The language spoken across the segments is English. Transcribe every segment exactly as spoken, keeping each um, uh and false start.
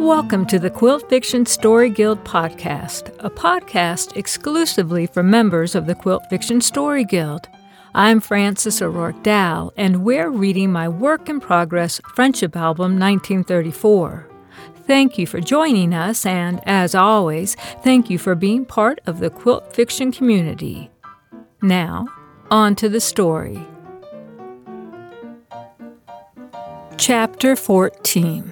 Welcome to the Quilt Fiction Story Guild podcast, a podcast exclusively for members of the Quilt Fiction Story Guild. I'm Frances O'Rourke Dow, and we're reading my work-in-progress friendship album, nineteen thirty-four. Thank you for joining us, and as always, thank you for being part of the quilt fiction community. Now, on to the story. Chapter fourteen.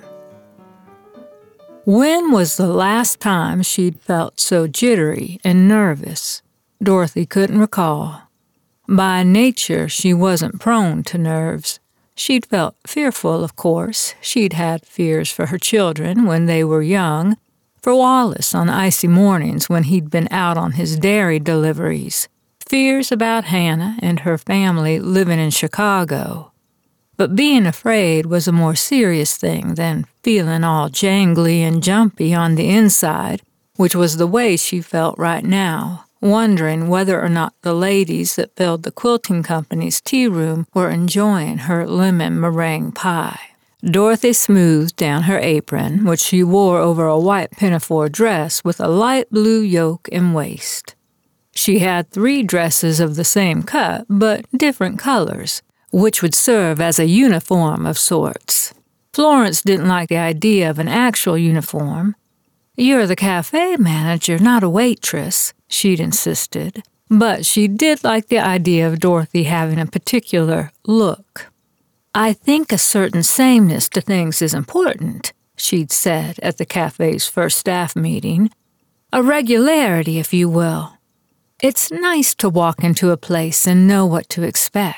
When was the last time she'd felt so jittery and nervous? Dorothy couldn't recall. By nature, she wasn't prone to nerves. She'd felt fearful, of course. She'd had fears for her children when they were young, for Wallace on icy mornings when he'd been out on his dairy deliveries, fears about Hannah and her family living in Chicago. But being afraid was a more serious thing than feeling all jangly and jumpy on the inside, which was the way she felt right now, wondering whether or not the ladies that filled the quilting company's tea room were enjoying her lemon meringue pie. Dorothy smoothed down her apron, which she wore over a white pinafore dress with a light blue yoke and waist. She had three dresses of the same cut, but different colors, which would serve as a uniform of sorts. Florence didn't like the idea of an actual uniform. "You're the cafe manager, not a waitress," she'd insisted. But she did like the idea of Dorothy having a particular look. "I think a certain sameness to things is important," she'd said at the cafe's first staff meeting. "A regularity, if you will. It's nice to walk into a place and know what to expect."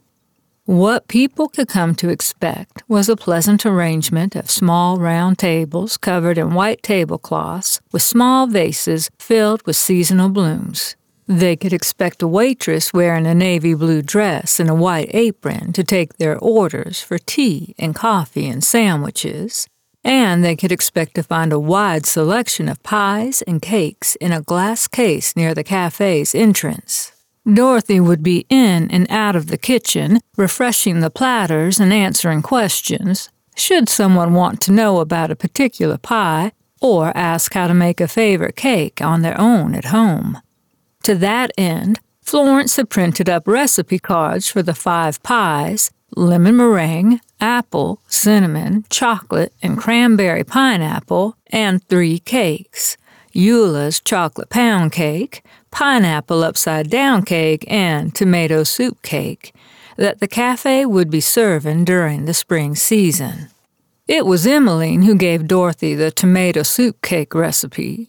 What people could come to expect was a pleasant arrangement of small round tables covered in white tablecloths with small vases filled with seasonal blooms. They could expect a waitress wearing a navy blue dress and a white apron to take their orders for tea and coffee and sandwiches, and they could expect to find a wide selection of pies and cakes in a glass case near the cafe's entrance. Dorothy would be in and out of the kitchen, refreshing the platters and answering questions, should someone want to know about a particular pie or ask how to make a favorite cake on their own at home. To that end, Florence had printed up recipe cards for the five pies, lemon meringue, apple, cinnamon, chocolate, and cranberry pineapple, and three cakes: Eula's chocolate pound cake, pineapple upside-down cake, and tomato soup cake that the cafe would be serving during the spring season. It was Emmeline who gave Dorothy the tomato soup cake recipe.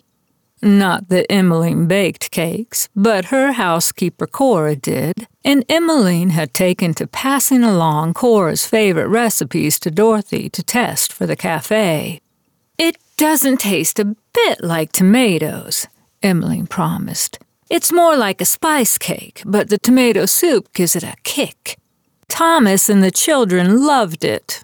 Not that Emmeline baked cakes, but her housekeeper Cora did, and Emmeline had taken to passing along Cora's favorite recipes to Dorothy to test for the cafe. "It doesn't taste a bit like tomatoes," Emmeline promised. "It's more like a spice cake, but the tomato soup gives it a kick. Thomas and the children loved it."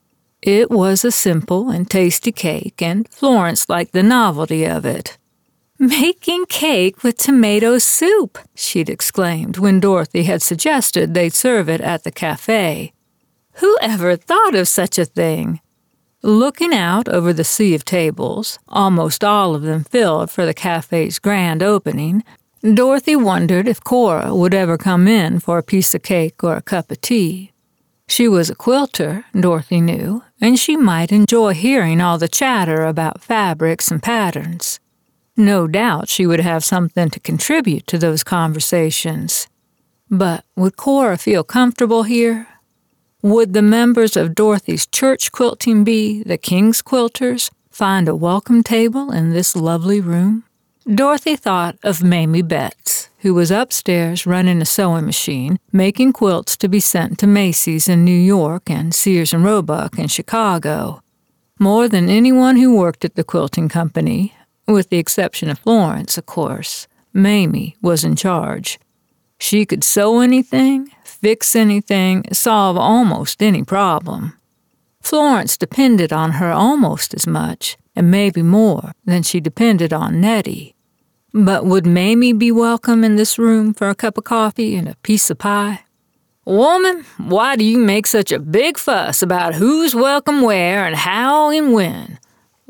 It was a simple and tasty cake, and Florence liked the novelty of it. "Making cake with tomato soup," she'd exclaimed when Dorothy had suggested they'd serve it at the cafe. "Who ever thought of such a thing?" Looking out over the sea of tables, almost all of them filled for the cafe's grand opening, Dorothy wondered if Cora would ever come in for a piece of cake or a cup of tea. She was a quilter, Dorothy knew, and she might enjoy hearing all the chatter about fabrics and patterns. No doubt she would have something to contribute to those conversations. But would Cora feel comfortable here? Would the members of Dorothy's church quilting bee, the King's Quilters, find a welcome table in this lovely room? Dorothy thought of Mamie Betts, who was upstairs running a sewing machine, making quilts to be sent to Macy's in New York and Sears and Roebuck in Chicago. More than anyone who worked at the quilting company, with the exception of Florence, of course, Mamie was in charge. She could sew anything, fix anything, solve almost any problem. Florence depended on her almost as much, and maybe more, than she depended on Nettie. But would Mamie be welcome in this room for a cup of coffee and a piece of pie? "Woman, why do you make such a big fuss about who's welcome where and how and when?"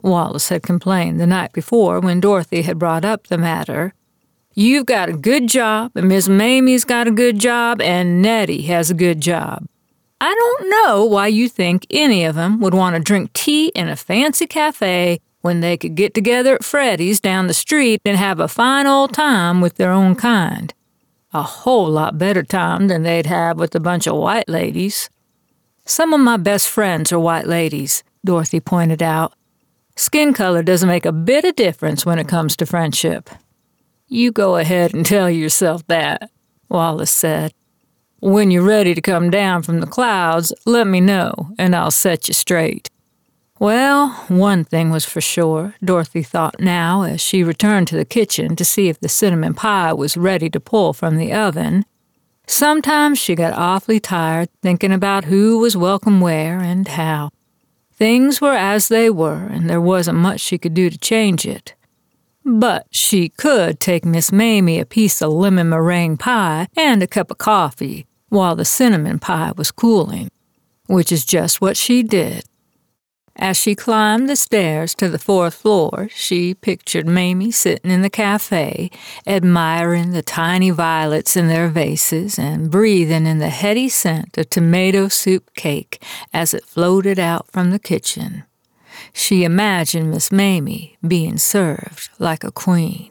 Wallace had complained the night before when Dorothy had brought up the matter. "You've got a good job, and Miss Mamie's got a good job, and Nettie has a good job. I don't know why you think any of them would want to drink tea in a fancy cafe when they could get together at Freddy's down the street and have a fine old time with their own kind. A whole lot better time than they'd have with a bunch of white ladies." "Some of my best friends are white ladies," Dorothy pointed out. "Skin color doesn't make a bit of difference when it comes to friendship." "You go ahead and tell yourself that," Wallace said. "When you're ready to come down from the clouds, let me know, and I'll set you straight." Well, one thing was for sure, Dorothy thought now as she returned to the kitchen to see if the cinnamon pie was ready to pull from the oven. Sometimes she got awfully tired thinking about who was welcome where and how. Things were as they were, and there wasn't much she could do to change it. But she could take Miss Mamie a piece of lemon meringue pie and a cup of coffee while the cinnamon pie was cooling, which is just what she did. As she climbed the stairs to the fourth floor, she pictured Mamie sitting in the cafe, admiring the tiny violets in their vases and breathing in the heady scent of tomato soup cake as it floated out from the kitchen. She imagined Miss Mamie being served like a queen.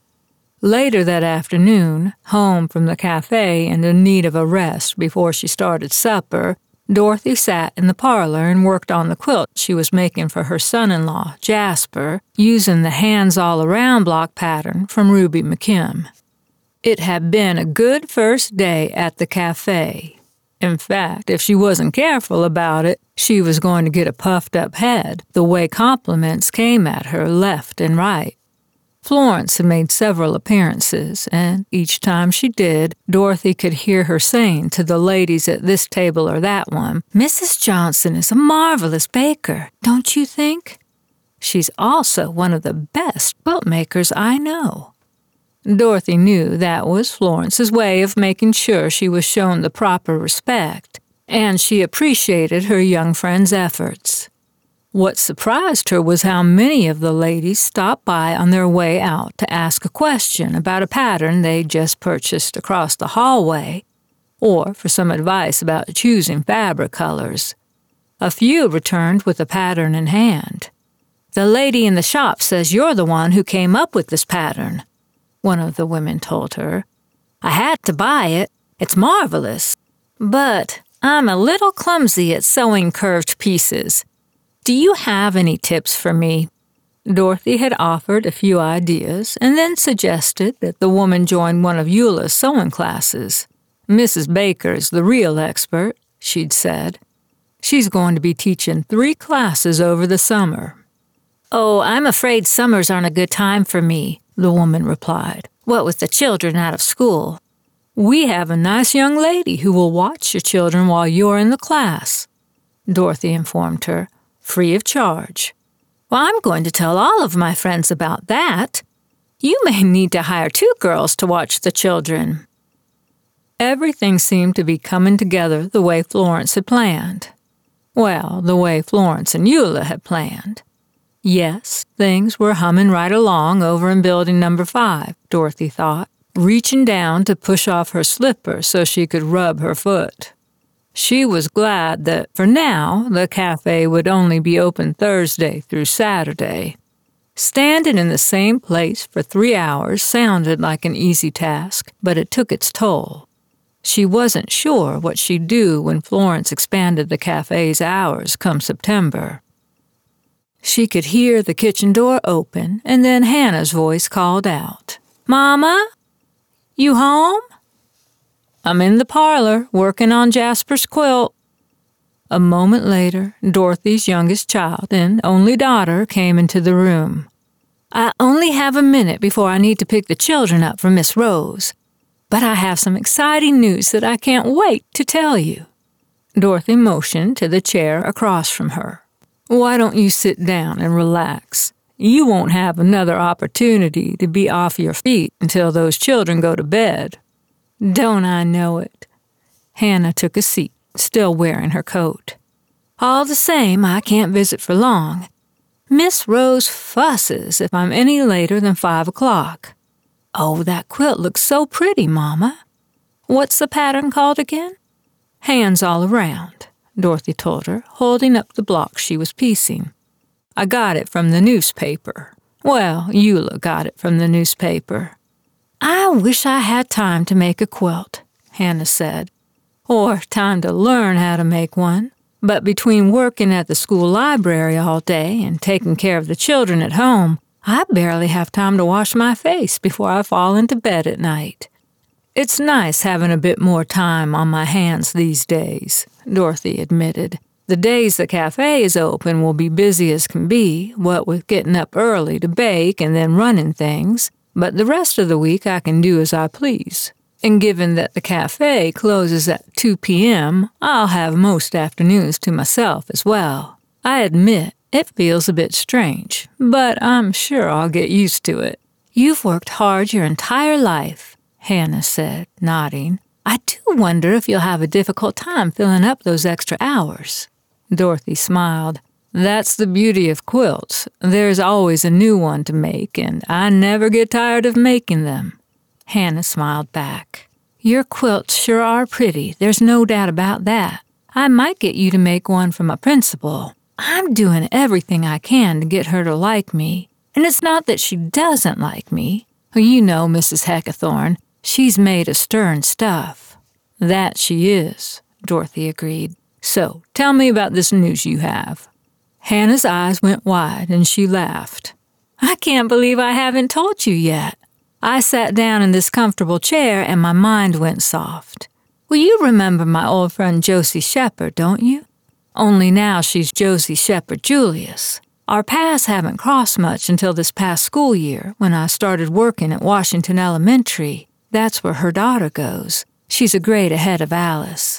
Later that afternoon, home from the cafe and in need of a rest before she started supper, Dorothy sat in the parlor and worked on the quilt she was making for her son-in-law, Jasper, using the hands-all-around block pattern from Ruby McKim. It had been a good first day at the cafe. In fact, if she wasn't careful about it, she was going to get a puffed-up head, the way compliments came at her left and right. Florence had made several appearances, and each time she did, Dorothy could hear her saying to the ladies at this table or that one, "Missus Johnson is a marvelous baker, don't you think? She's also one of the best quilt makers I know." Dorothy knew that was Florence's way of making sure she was shown the proper respect, and she appreciated her young friend's efforts. What surprised her was how many of the ladies stopped by on their way out to ask a question about a pattern they'd just purchased across the hallway, or for some advice about choosing fabric colors. A few returned with a pattern in hand. "The lady in the shop says you're the one who came up with this pattern," one of the women told her. "I had to buy it. It's marvelous. But I'm a little clumsy at sewing curved pieces. Do you have any tips for me?" Dorothy had offered a few ideas and then suggested that the woman join one of Eula's sewing classes. "Missus Baker is the real expert," she'd said. "She's going to be teaching three classes over the summer." "Oh, I'm afraid summers aren't a good time for me," the woman replied. "What with the children out of school." "We have a nice young lady who will watch your children while you're in the class," Dorothy informed her. "Free of charge." "Well, I'm going to tell all of my friends about that. You may need to hire two girls to watch the children." Everything seemed to be coming together the way Florence had planned. Well, the way Florence and Eula had planned. Yes, things were humming right along over in building number five, Dorothy thought, reaching down to push off her slipper so she could rub her foot. She was glad that, for now, the cafe would only be open Thursday through Saturday. Standing in the same place for three hours sounded like an easy task, but it took its toll. She wasn't sure what she'd do when Florence expanded the cafe's hours come September. She could hear the kitchen door open, and then Hannah's voice called out, "Mama? You home?" "I'm in the parlor, working on Jasper's quilt." A moment later, Dorothy's youngest child and only daughter came into the room. "I only have a minute before I need to pick the children up from Miss Rose, but I have some exciting news that I can't wait to tell you." Dorothy motioned to the chair across from her. "Why don't you sit down and relax? You won't have another opportunity to be off your feet until those children go to bed." "Don't I know it?" Hannah took a seat, still wearing her coat. "All the same, I can't visit for long. Miss Rose fusses if I'm any later than five o'clock. Oh, that quilt looks so pretty, Mama. What's the pattern called again? Hands All Around, Dorothy told her, holding up the block she was piecing. I got it from the newspaper. Well, Eula got it from the newspaper. I wish I had time to make a quilt, Hannah said, or time to learn how to make one. But between working at the school library all day and taking care of the children at home, I barely have time to wash my face before I fall into bed at night. It's nice having a bit more time on my hands these days, Dorothy admitted. The days the cafe is open will be busy as can be, what with getting up early to bake and then running things, but the rest of the week I can do as I please. And given that the cafe closes at two p.m., I'll have most afternoons to myself as well. I admit it feels a bit strange, but I'm sure I'll get used to it. You've worked hard your entire life, Hannah said, nodding. I do wonder if you'll have a difficult time filling up those extra hours. Dorothy smiled. That's the beauty of quilts. There's always a new one to make, and I never get tired of making them. Hannah smiled back. Your quilts sure are pretty. There's no doubt about that. I might get you to make one for my principal. I'm doing everything I can to get her to like me. And it's not that she doesn't like me. You know Missus Heckathorn. She's made of stern stuff. That she is, Dorothy agreed. So, tell me about this news you have. Hannah's eyes went wide and she laughed. I can't believe I haven't told you yet. I sat down in this comfortable chair and my mind went soft. Well, you remember my old friend Josie Shepard, don't you? Only now she's Josie Shepard Julius. Our paths haven't crossed much until this past school year when I started working at Washington Elementary. That's where her daughter goes. She's a grade ahead of Alice.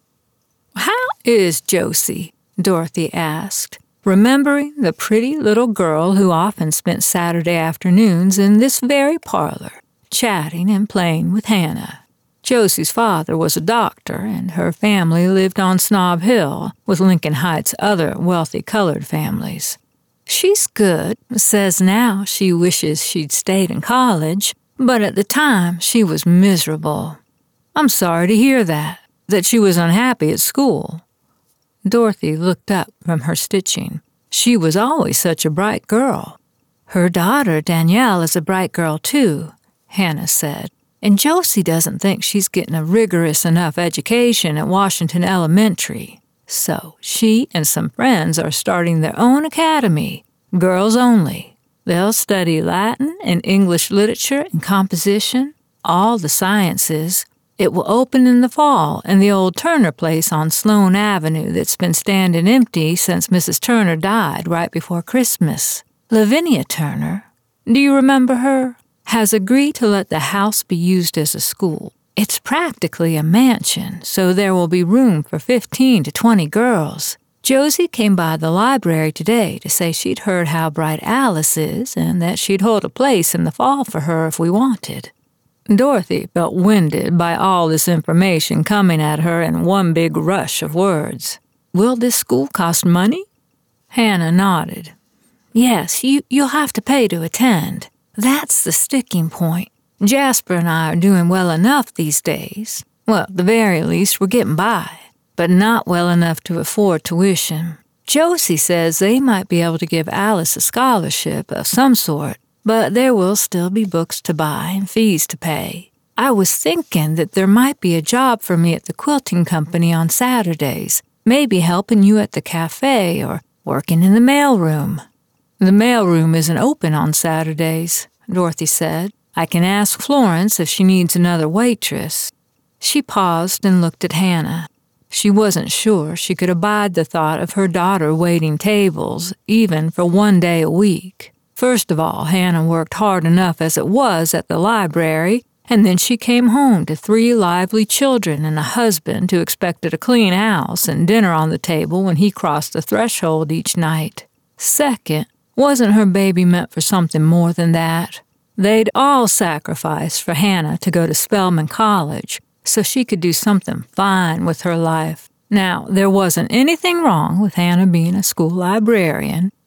How is Josie? Dorothy asked, remembering the pretty little girl who often spent Saturday afternoons in this very parlor, chatting and playing with Hannah. Josie's father was a doctor, and her family lived on Snob Hill with Lincoln Heights' other wealthy colored families. She's good, says now she wishes she'd stayed in college, but at the time she was miserable. I'm sorry to hear that, that she was unhappy at school. Dorothy looked up from her stitching. She was always such a bright girl. Her daughter, Danielle, is a bright girl, too, Hannah said. And Josie doesn't think she's getting a rigorous enough education at Washington Elementary. So she and some friends are starting their own academy, girls only. They'll study Latin and English literature and composition, all the sciences. It will open in the fall in the old Turner place on Sloane Avenue that's been standing empty since Missus Turner died right before Christmas. Lavinia Turner, do you remember her? Has agreed to let the house be used as a school. It's practically a mansion, so there will be room for fifteen to twenty girls. Josie came by the library today to say she'd heard how bright Alice is and that she'd hold a place in the fall for her if we wanted. Dorothy felt winded by all this information coming at her in one big rush of words. Will this school cost money? Hannah nodded. Yes, you, you'll have to pay to attend. That's the sticking point. Jasper and I are doing well enough these days. Well, at the very least, we're getting by, but not well enough to afford tuition. Josie says they might be able to give Alice a scholarship of some sort, but there will still be books to buy and fees to pay. I was thinking that there might be a job for me at the quilting company on Saturdays, maybe helping you at the cafe or working in the mailroom. The mailroom isn't open on Saturdays, Dorothy said. I can ask Florence if she needs another waitress. She paused and looked at Hannah. She wasn't sure she could abide the thought of her daughter waiting tables, even for one day a week. First of all, Hannah worked hard enough as it was at the library, and then she came home to three lively children and a husband who expected a clean house and dinner on the table when he crossed the threshold each night. Second, wasn't her baby meant for something more than that? They'd all sacrificed for Hannah to go to Spelman College so she could do something fine with her life. Now, there wasn't anything wrong with Hannah being a school librarian.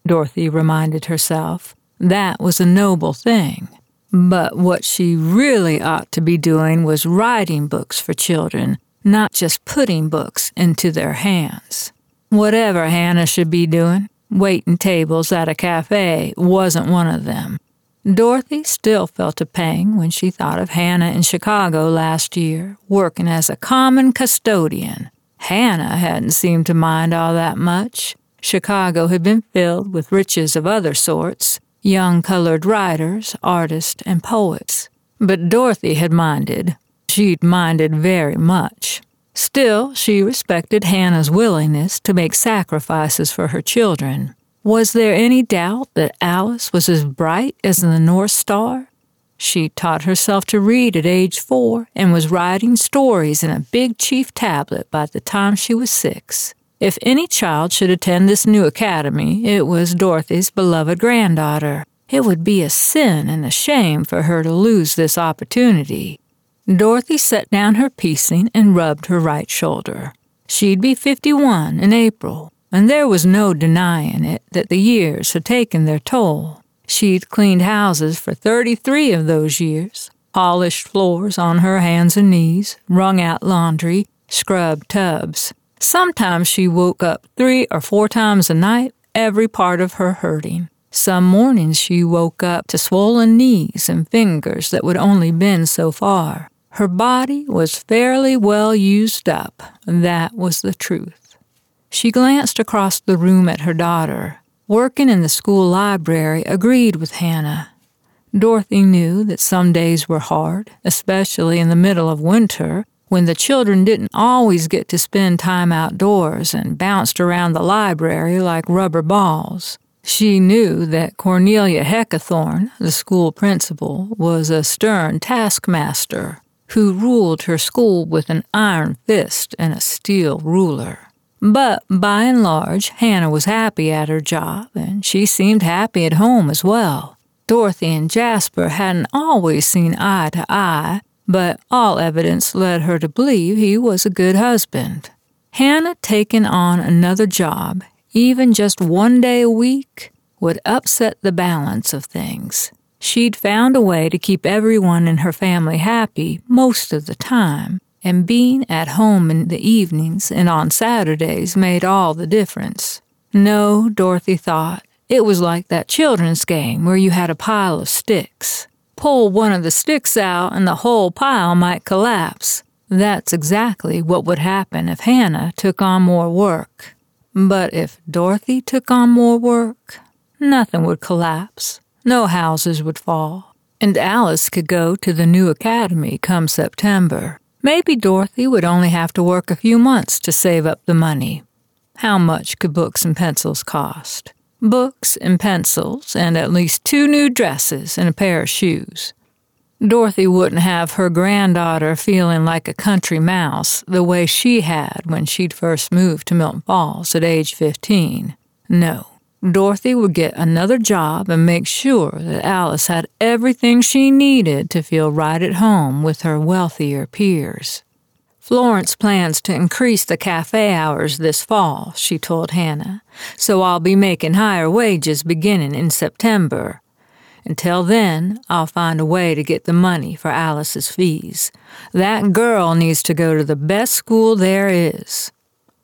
Dorothy reminded herself. That was a noble thing. But what she really ought to be doing was writing books for children, not just putting books into their hands. Whatever Hannah should be doing, waiting tables at a cafe wasn't one of them. Dorothy still felt a pang when she thought of Hannah in Chicago last year, working as a common custodian. Hannah hadn't seemed to mind all that much. Chicago had been filled with riches of other sorts, young colored writers, artists, and poets. But Dorothy had minded. She'd minded very much. Still, she respected Hannah's willingness to make sacrifices for her children. Was there any doubt that Alice was as bright as the North Star? She taught herself to read at age four and was writing stories in a big chief tablet by the time she was six. If any child should attend this new academy, it was Dorothy's beloved granddaughter. It would be a sin and a shame for her to lose this opportunity. Dorothy set down her piecing and rubbed her right shoulder. She'd be fifty-one in April, and there was no denying it that the years had taken their toll. She'd cleaned houses for thirty-three of those years, polished floors on her hands and knees, wrung out laundry, scrubbed tubs. Sometimes she woke up three or four times a night, every part of her hurting. Some mornings she woke up to swollen knees and fingers that would only bend so far. Her body was fairly well used up, that was the truth. She glanced across the room at her daughter. Working in the school library agreed with Hannah. Dorothy knew that some days were hard, especially in the middle of winter, when the children didn't always get to spend time outdoors and bounced around the library like rubber balls. She knew that Cornelia Heckathorn, the school principal, was a stern taskmaster who ruled her school with an iron fist and a steel ruler. But by and large, Hannah was happy at her job, and she seemed happy at home as well. Dorothy and Jasper hadn't always seen eye to eye, but all evidence led her to believe he was a good husband. Hannah taking on another job, even just one day a week, would upset the balance of things. She'd found a way to keep everyone in her family happy most of the time, and being at home in the evenings and on Saturdays made all the difference. No, Dorothy thought, it was like that children's game where you had a pile of sticks. Pull one of the sticks out and the whole pile might collapse. That's exactly what would happen if Hannah took on more work. But if Dorothy took on more work, nothing would collapse. No houses would fall. And Alice could go to the new academy come September. Maybe Dorothy would only have to work a few months to save up the money. How much could books and pencils cost? Books and pencils, and at least two new dresses and a pair of shoes. Dorothy wouldn't have her granddaughter feeling like a country mouse the way she had when she'd first moved to Milton Falls at age fifteen. No, Dorothy would get another job and make sure that Alice had everything she needed to feel right at home with her wealthier peers. Florence plans to increase the cafe hours this fall, she told Hannah, so I'll be making higher wages beginning in September. Until then, I'll find a way to get the money for Alice's fees. That girl needs to go to the best school there is.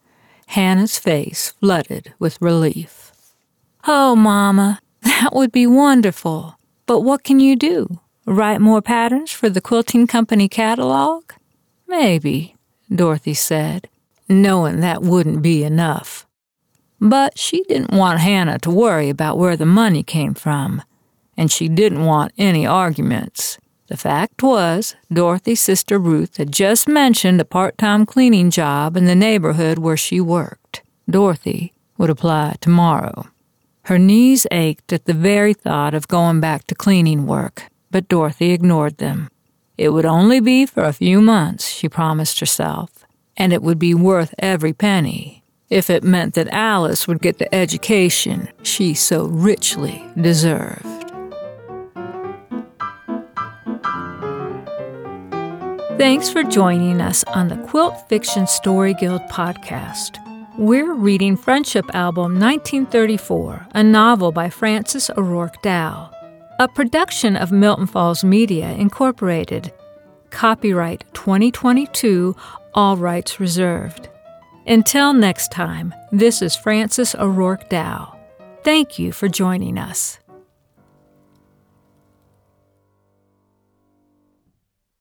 Hannah's face flooded with relief. Oh, Mama, that would be wonderful. But what can you do? Write more patterns for the quilting company catalog? Maybe, Dorothy said, knowing that wouldn't be enough. But she didn't want Hannah to worry about where the money came from, and she didn't want any arguments. The fact was, Dorothy's sister Ruth had just mentioned a part-time cleaning job in the neighborhood where she worked. Dorothy would apply tomorrow. Her knees ached at the very thought of going back to cleaning work, but Dorothy ignored them. It would only be for a few months, she promised herself, and it would be worth every penny, if it meant that Alice would get the education she so richly deserved. Thanks for joining us on the Quilt Fiction Story Guild podcast. We're reading Friendship Album nineteen thirty-four, a novel by Frances O'Rourke Dow, a production of Milton Falls Media, Incorporated. Copyright twenty twenty-two, all rights reserved. Until next time, this is Frances O'Rourke Dow. Thank you for joining us.